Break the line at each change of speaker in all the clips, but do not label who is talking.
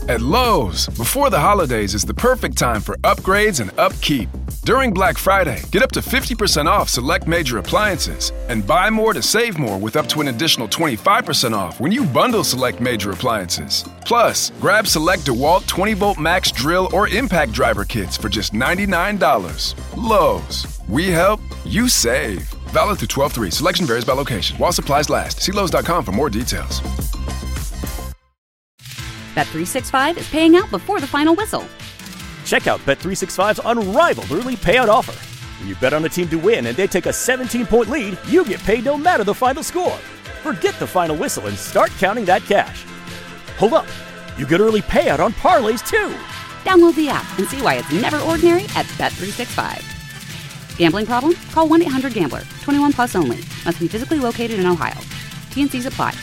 At Lowe's, before the holidays is the perfect time for upgrades and upkeep. During Black Friday, get up to 50% off select major appliances and buy more to save more with up to an additional 25% off when you bundle select major appliances. Plus, grab select DeWalt 20-volt max drill or impact driver kits for just $99. Lowe's, we help, you save. Valid through 12/3. Selection varies by location. While supplies last. See Lowe's.com for more details.
Bet365 is paying out before the final whistle.
Check out Bet365's unrivaled early payout offer. When you bet on a team to win and they take a 17-point lead, you get paid no matter the final score. Forget the final whistle and start counting that cash. Hold up. You get early payout on parlays, too.
Download the app and see why it's never ordinary at Bet365. Gambling problem? Call 1-800-GAMBLER. 21 plus only. Must be physically located in Ohio. T&Cs apply.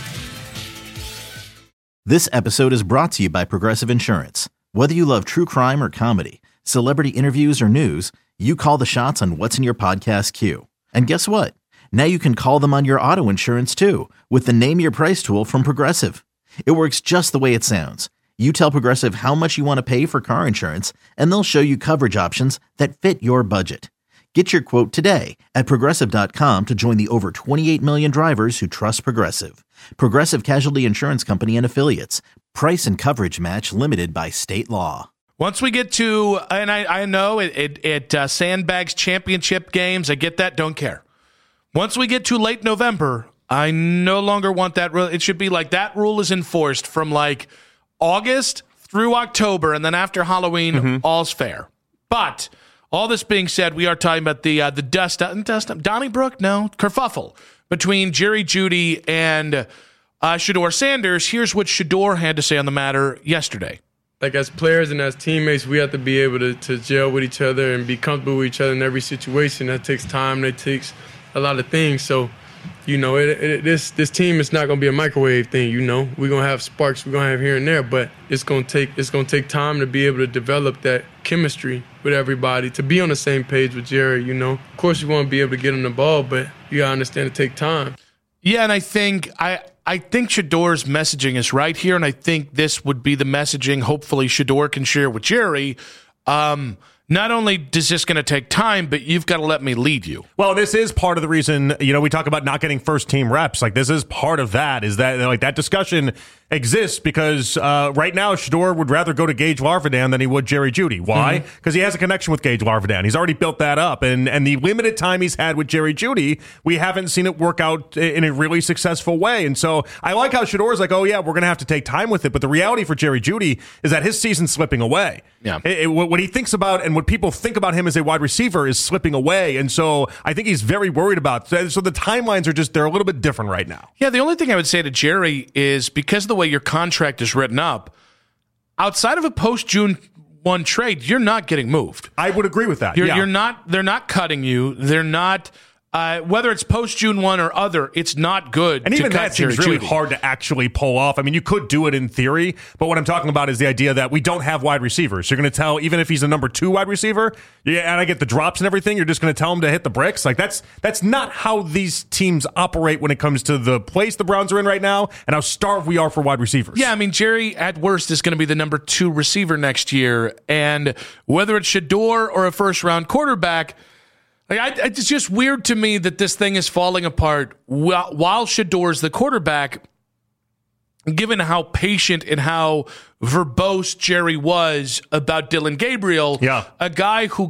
This episode is brought to you by Progressive Insurance. Whether you love true crime or comedy, celebrity interviews or news, you call the shots on what's in your podcast queue. And guess what? Now you can call them on your auto insurance too with the Name Your Price tool from Progressive. It works just the way it sounds. You tell Progressive how much you want to pay for car insurance, and they'll show you coverage options that fit your budget. Get your quote today at Progressive.com to join the over 28 million drivers who trust Progressive. Progressive Casualty Insurance Company and Affiliates. Price and coverage match limited by state law.
Once we get to, and I know it Sandbags championship games, I get that, don't care. Once we get to late November, I no longer want that rule. It should be like that rule is enforced from like August through October, and then after Halloween, all's fair. But all this being said, we are talking about the Donnybrook? No, kerfuffle between Jerry Jeudy and Shedeur Sanders. Here's what Shedeur had to say on the matter yesterday.
Like, as players and as teammates, we have to be able to gel with each other and be comfortable with each other in every situation. That takes time. That takes a lot of things. So, you know, this team is not going to be a microwave thing, you know. We're going to have sparks we're going to have here and there, but it's going to take time to be able to develop that chemistry with everybody, to be on the same page with Jerry, you know. Of course, you want to be able to get him the ball, but you got to understand it take time.
Yeah, and I think Shedeur's messaging is right here, and I think this would be the messaging hopefully Shedeur can share with Jerry. Not only is this going to take time, but you've got to let me lead you.
Well, this is part of the reason, you know, we talk about not getting first-team reps. Like, this is part of that, is that, like, that discussion exists because right now Shedeur would rather go to Gage Larvidan than he would Jerry Jeudy. Why? Because he has a connection with Gage Larvidan. He's already built that up. And the limited time he's had with Jerry Jeudy, we haven't seen it work out in a really successful way. And so I like how Shedeur's like, oh, yeah, we're going to have to take time with it. But the reality for Jerry Jeudy is that his season's slipping away.
Yeah.
What he thinks about and what people think about him as a wide receiver is slipping away. And so I think he's very worried about it. So the timelines are they're a little bit different right now.
Yeah, the only thing I would say to Jerry is because of the way your contract is written up, outside of a post-June 1 trade, you're not getting moved.
I would agree with that.
You're not. They're not cutting you. They're not. Whether it's post-June 1 or other, it's not good.
And even that seems really hard to actually pull off. I mean, you could do it in theory, but what I'm talking about is the idea that we don't have wide receivers. You're going to tell, even if he's a number 2 wide receiver, and I get the drops and everything, you're just going to tell him to hit the bricks? Like, that's not how these teams operate when it comes to the place the Browns are in right now and how starved we are for wide receivers.
Yeah, I mean, Jerry, at worst, is going to be the number 2 receiver next year, and whether it's Shedeur or a first-round quarterback, it's just weird to me that this thing is falling apart while Shedeur's the quarterback, given how patient and how verbose Jerry was about Dillon Gabriel.
Yeah.
A guy who,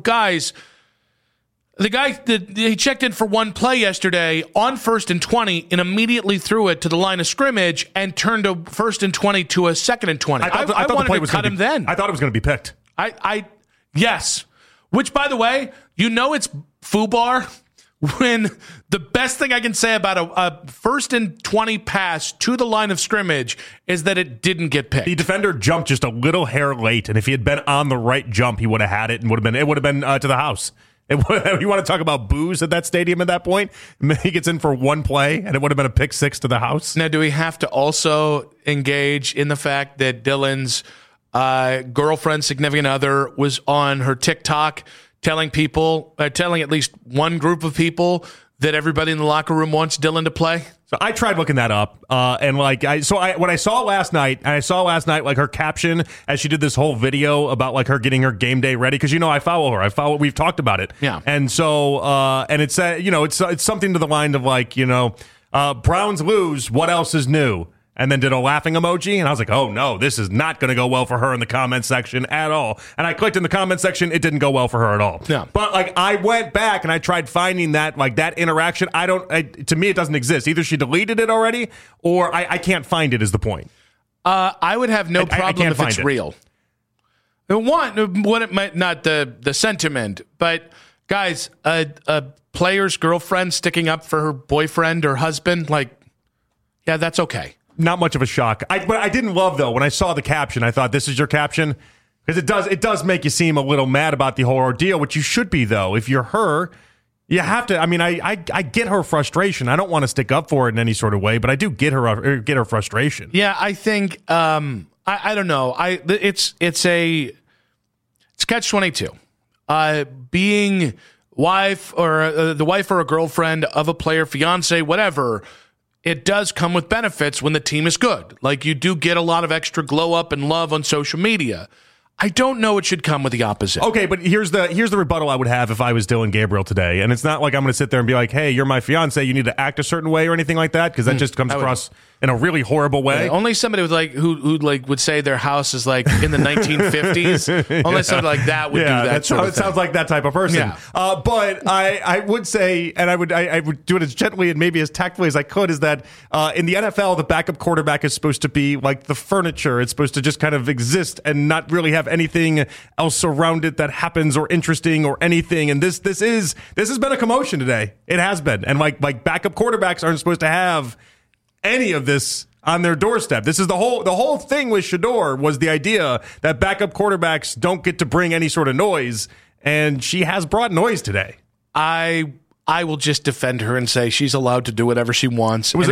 he checked in for one play yesterday on 1st and 20 and immediately threw it to the line of scrimmage and turned a 1st and 20 to a 2nd and 20. I thought wanted the play was to cut him then.
I thought it was going to be picked.
Yes. Which, by the way, you know it's FUBAR when the best thing I can say about a 1st and 20 pass to the line of scrimmage is that it didn't get picked.
The defender jumped just a little hair late, and if he had been on the right jump, he would have had it and it would have been to the house. You want to talk about booze at that stadium at that point? He gets in for one play, and it would have been a pick 6 to the house.
Now, do we have to also engage in the fact that Dillon's girlfriend, significant other, was on her TikTok telling at least one group of people that everybody in the locker room wants Dylan to play?
So I tried looking that up, and when I saw last night like her caption as she did this whole video about like her getting her game day ready, because I follow her, we've talked about it,
yeah,
and so and it's it's something to the line of like Browns lose, what else is new? And then did a laughing emoji, and I was like, oh no, this is not going to go well for her in the comment section at all. And I clicked in the comment section, it didn't go well for her at all.
Yeah.
But like I went back and I tried finding that interaction. To me, it doesn't exist. Either she deleted it already, or I can't find it. Is the point?
I would have no problem if it's real. What it might not the sentiment, but guys, a player's girlfriend sticking up for her boyfriend or husband, like, yeah, that's okay.
Not much of a shock. But I didn't love, though, when I saw the caption, I thought, this is your caption? Because it does make you seem a little mad about the whole ordeal, which you should be, though. If you're her, you have to. I mean, I get her frustration. I don't want to stick up for it in any sort of way, but I do get her frustration.
Yeah, I think, I don't know. It's catch-22. Being wife or the wife or a girlfriend of a player, fiance, whatever, it does come with benefits when the team is good. Like, you do get a lot of extra glow up and love on social media. I don't know it should come with the opposite.
Okay, but here's the rebuttal I would have if I was Dylan Gabriel today. And it's not like I'm going to sit there and be like, hey, you're my fiance, you need to act a certain way or anything like that, because that just comes across in a really horrible way.
Yeah, only somebody with who would say their house is like in the 1950s. Only somebody like that would do that sort of thing.
It sounds like that type of person.
Yeah.
But I would say, and I would do it as gently and maybe as tactfully as I could, is that in the NFL, the backup quarterback is supposed to be like the furniture. It's supposed to just kind of exist and not really have anything else around it that happens or interesting or anything. And this has been a commotion today. It has been. And like backup quarterbacks aren't supposed to have any of this on their doorstep. This is the whole thing with Shedeur, was the idea that backup quarterbacks don't get to bring any sort of noise, and she has brought noise today.
I will just defend her and say she's allowed to do whatever she wants. And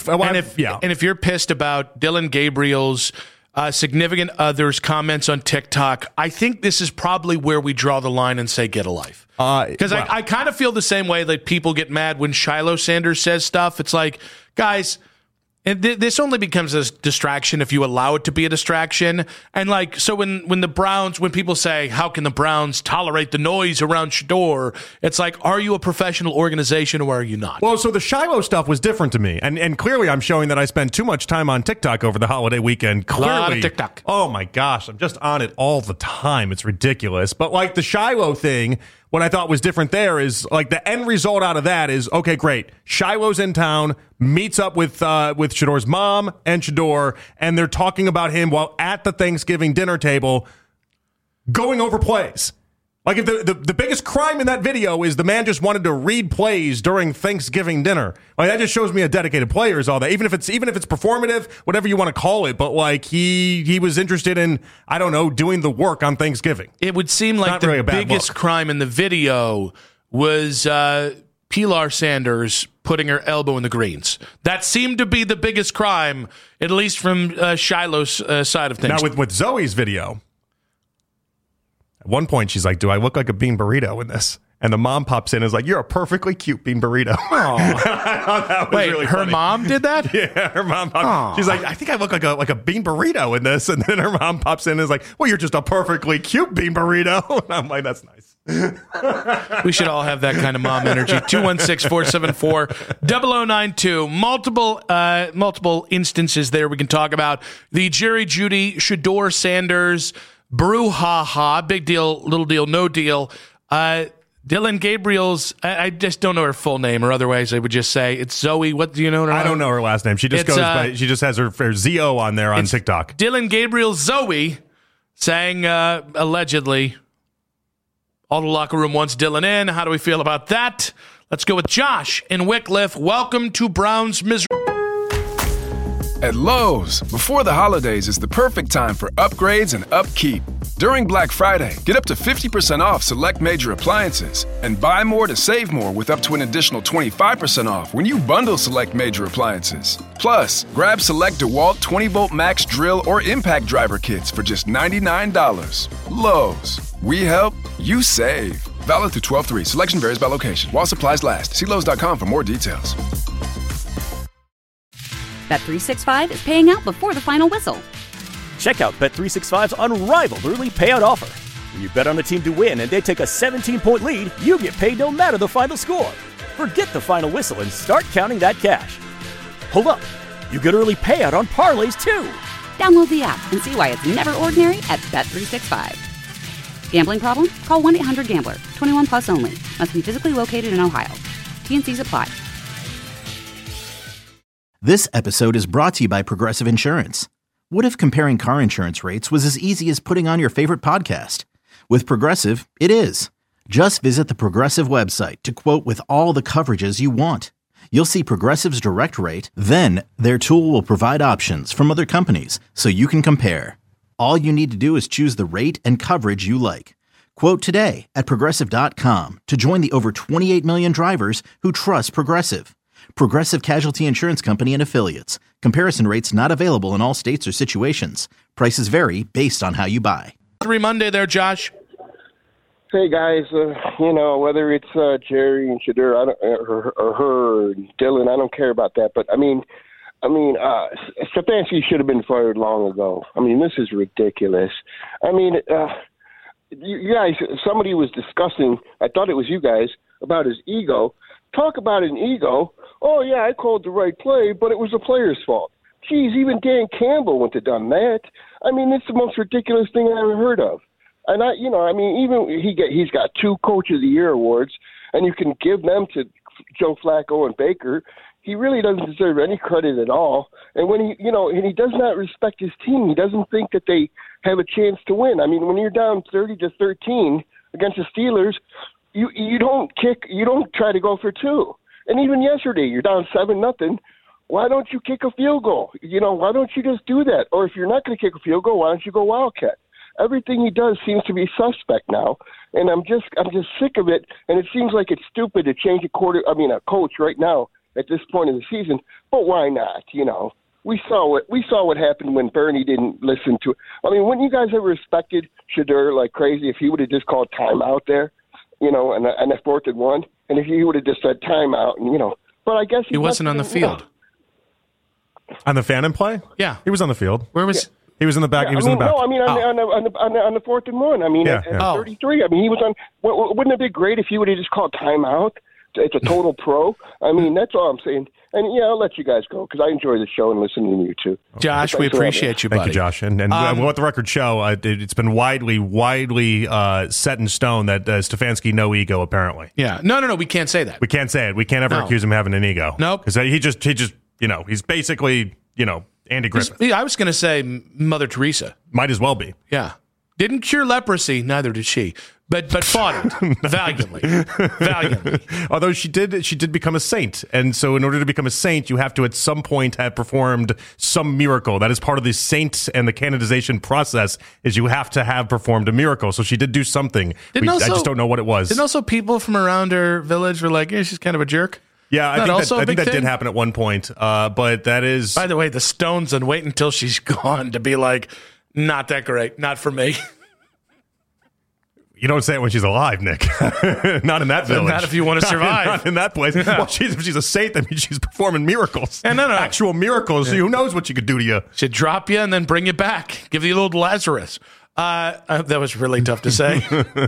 if you're pissed about Dylan Gabriel's significant others' comments on TikTok, I think this is probably where we draw the line and say get a life. Because I kind of feel the same way that people get mad when Shiloh Sanders says stuff. It's like, guys, and this only becomes a distraction if you allow it to be a distraction. And like, so when people say, how can the Browns tolerate the noise around Shedeur? It's like, are you a professional organization or are you not?
Well, so the Shiloh stuff was different to me. And clearly I'm showing that I spent too much time on TikTok over the holiday weekend. Clearly,
a lot of TikTok.
Oh my gosh, I'm just on it all the time. It's ridiculous. But like the Shiloh thing, what I thought was different there is like the end result out of that is, okay, great. Shiloh's in town, meets up with Shedeur's mom and Shedeur, and they're talking about him while at the Thanksgiving dinner table going over plays. Like, if the biggest crime in that video is the man just wanted to read plays during Thanksgiving dinner, like, that just shows me a dedicated player is all that. Even if it's performative, whatever you want to call it, but like he was interested in, I don't know, doing the work on Thanksgiving.
It would seem like the biggest crime in the video was Pilar Sanders putting her elbow in the greens. That seemed to be the biggest crime, at least from Shiloh's side of things.
Now with Zoe's video, at one point, she's like, do I look like a bean burrito in this? And the mom pops in and is like, you're a perfectly cute bean burrito.
Wait,
really
her
funny.
mom did that?
Yeah, her mom popped. She's like, I think I look like a bean burrito in this. And then her mom pops in and is like, well, you're just a perfectly cute bean burrito. And I'm like, that's nice.
We should all have that kind of mom energy. 216-474-0092. Multiple instances there we can talk about. The Jerry Jeudy, Shedeur Sanders brouhaha, big deal, little deal, no deal. Dylan Gabriel's, I just don't know her full name, or otherwise I would just say it's Zoe. What do you know her?
I don't know her last name. She just she just has her ZO on there on TikTok.
Dylan Gabriel Zoe saying allegedly, all the locker room wants Dylan in. How do we feel about that? Let's go with Josh in Wickliffe. Welcome to Browns Misery.
At Lowe's, before the holidays is the perfect time for upgrades and upkeep. During Black Friday, get up to 50% off select major appliances and buy more to save more with up to an additional 25% off when you bundle select major appliances. Plus, grab select DeWalt 20-volt max drill or impact driver kits for just $99. Lowe's, we help, you save. Valid through 12/3. Selection varies by location. While supplies last. See Lowe's.com for more details.
Bet365 is paying out before the final whistle.
Check out Bet365's unrivaled early payout offer. When you bet on a team to win and they take a 17-point lead, you get paid no matter the final score. Forget the final whistle and start counting that cash. Hold up. You get early payout on parlays, too.
Download the app and see why it's never ordinary at Bet365. Gambling problem? Call 1-800-GAMBLER. 21 plus only. Must be physically located in Ohio. T&Cs apply.
This episode is brought to you by Progressive Insurance. What if comparing car insurance rates was as easy as putting on your favorite podcast? With Progressive, it is. Just visit the Progressive website to quote with all the coverages you want. You'll see Progressive's direct rate, then their tool will provide options from other companies so you can compare. All you need to do is choose the rate and coverage you like. Quote today at Progressive.com to join the over 28 million drivers who trust Progressive. Progressive Casualty Insurance Company and Affiliates. Comparison rates not available in all states or situations. Prices vary based on how you buy.
3 Monday there, Josh.
Hey guys, whether it's Jerry and Shedeur, or her, or Dylan, I don't care about that. But I mean, Stefanski should have been fired long ago. I mean, this is ridiculous. I mean, you guys, somebody was discussing. I thought it was you guys about his ego. Talk about an ego. Oh yeah, I called the right play, but it was the player's fault. Geez, even Dan Campbell wouldn't have done that. I mean, it's the most ridiculous thing I ever heard of. And even he's got 2 Coach of the Year awards, and you can give them to Joe Flacco and Baker. He really doesn't deserve any credit at all. And when he does not respect his team, he doesn't think that they have a chance to win. I mean, when you're down 30-13 against the Steelers, you don't kick, you don't try to go for 2. And even yesterday, you're down 7-0. Why don't you kick a field goal? Why don't you just do that? Or if you're not going to kick a field goal, why don't you go Wildcat? Everything he does seems to be suspect now, and I'm just sick of it. And it seems like it's stupid to change a coach right now at this point of the season. But why not? We saw what happened when Bernie didn't listen to it. I mean, wouldn't you guys have respected Shedeur like crazy if he would have just called timeout there, and a 4th and 1, and if he would have just said timeout, But I guess
he wasn't on the field.
On the Phantom play?
Yeah,
he was on the field.
Where was?
He was in the back. He was in the back.
No, on the 4th and 1. I mean, at 33. I mean, he was on. Wouldn't it be great if he would have just called timeout? It's a total pro. I mean, that's all I'm saying. And I'll let you guys go because I enjoy the show and listening to you too.
Josh, we appreciate you, buddy.
Thank you, Josh. And what the record show, it's been widely set in stone that Stefanski no ego apparently.
Yeah, no, we can't say that.
We can't say it. We can't ever accuse him of having an ego.
Nope.
Because he just he's basically Andy Griffith.
I was going to say Mother Teresa.
Might as well be.
Yeah. Didn't cure leprosy, neither did she. But fought it valiantly.
Although she did become a saint. And so in order to become a saint, you have to at some point have performed some miracle. That is part of the saint and the canonization process is you have to have performed a miracle. So she did do something. I just don't know what it was.
Didn't also people from around her village were like, she's kind of a jerk?
Yeah, I think that did happen at one point. But that is...
By the way, the Stones and wait until she's gone to be like, not that great. Not for me.
You don't say it when she's alive, Nick. Not in that village.
Not if you want to survive.
Not in that place. Yeah. Well, if she's a saint, that means she's performing miracles.
And no.
Actual miracles. Yeah. Who knows what she could do to you?
She'd drop you and then bring you back. Give you a little Lazarus. That was really tough to say.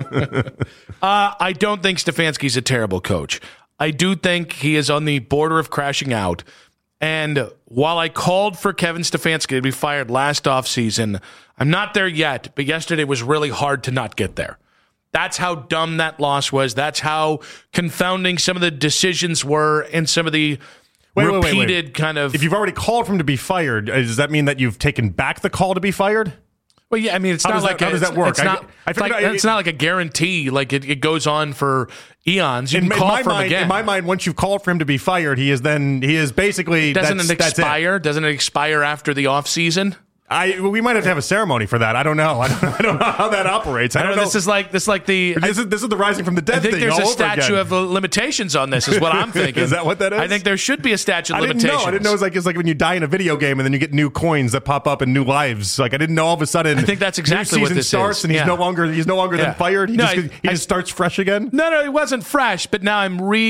I don't think Stefanski's a terrible coach. I do think he is on the border of crashing out. And while I called for Kevin Stefanski to be fired last offseason, I'm not there yet, but yesterday was really hard to not get there. That's how dumb that loss was. That's how confounding some of the decisions were and some of the repeated kind of...
If you've already called for him to be fired, does that mean that you've taken back the call to be fired?
Well, yeah, I mean, how does that work? It's not like a guarantee. Like it goes on for eons. You can call for him again.
In my mind, once you've called for him to be fired, he is basically...
Doesn't it expire after the offseason?
We might have a ceremony for that. I don't know. I don't know how that operates. I don't know.
This is like the.
This is the rising from the dead
I think
thing.
there's
all
a
over
statute
again.
of limitations on this. Is what I'm thinking.
Is that what that is?
I think there should be a statute of limitations.
I didn't know. It's like when you die in a video game and then you get new coins that pop up and new lives. Like I didn't know all of a sudden.
I think that's exactly
new
what
season
this
starts
is.
and he's no longer then fired. He just starts fresh again.
No, it wasn't fresh. But now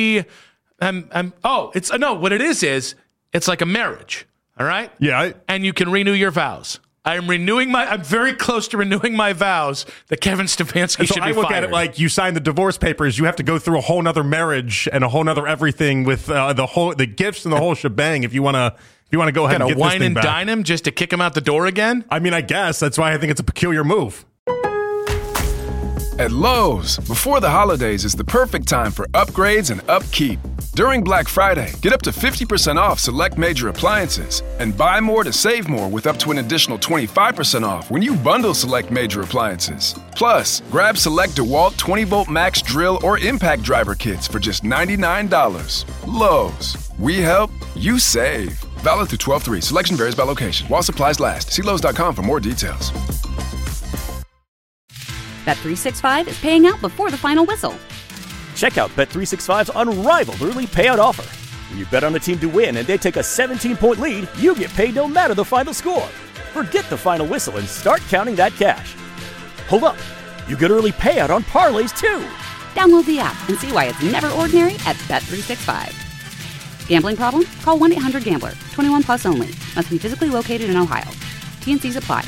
what it is it's like a marriage. All right.
Yeah.
And you can renew your vows. I'm very close to renewing my vows that Kevin Stefanski should be fired.
I look at it like you sign the divorce papers. You have to go through a whole nother marriage and a whole nother everything with the gifts and the whole shebang. If you want to go ahead and get
wine
this thing
and
back.
dine him just to kick him out the door again.
I mean, I guess that's why I think it's a peculiar move.
At Lowe's, before the holidays is the perfect time for upgrades and upkeep. During Black Friday, get up to 50% off select major appliances and buy more to save more with up to an additional 25% off when you bundle select major appliances. Plus, grab select DeWalt 20-volt max drill or impact driver kits for just $99. Lowe's. We help, you save. Valid through 12/3. Selection varies by location. While supplies last. See Lowe's.com for more details.
Bet365 is paying out before the final whistle.
Check out Bet365's unrivaled early payout offer. When you bet on a team to win and they take a 17-point lead, you get paid no matter the final score. Forget the final whistle and start counting that cash. Hold up. You get early payout on parlays, too.
Download the app and see why it's never ordinary at Bet365. Gambling problem? Call 1-800-GAMBLER. 21 plus only. Must be physically located in Ohio. T&Cs apply.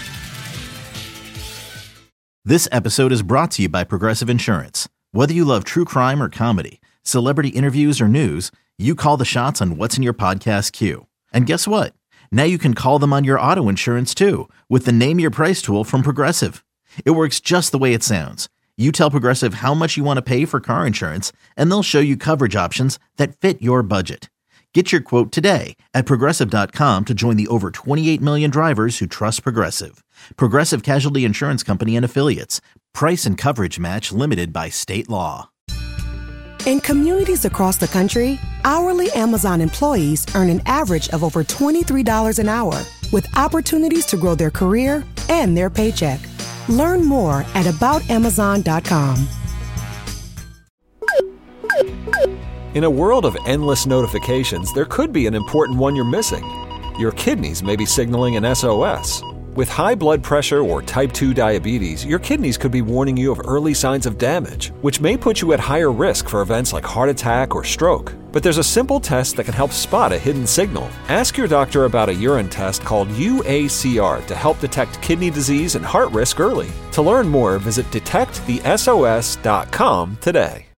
This episode is brought to you by Progressive Insurance. Whether you love true crime or comedy, celebrity interviews or news, you call the shots on what's in your podcast queue. And guess what? Now you can call them on your auto insurance too with the Name Your Price tool from Progressive. It works just the way it sounds. You tell Progressive how much you want to pay for car insurance, and they'll show you coverage options that fit your budget. Get your quote today at Progressive.com to join the over 28 million drivers who trust Progressive. Progressive Casualty Insurance Company and Affiliates. Price and coverage match limited by state law.
In communities across the country, hourly Amazon employees earn an average of over $23 an hour, with opportunities to grow their career and their paycheck. Learn more at aboutamazon.com.
In a world of endless notifications, there could be an important one you're missing. Your kidneys may be signaling an SOS. With high blood pressure or type 2 diabetes, your kidneys could be warning you of early signs of damage, which may put you at higher risk for events like heart attack or stroke. But there's a simple test that can help spot a hidden signal. Ask your doctor about a urine test called UACR to help detect kidney disease and heart risk early. To learn more, visit detectthesos.com today.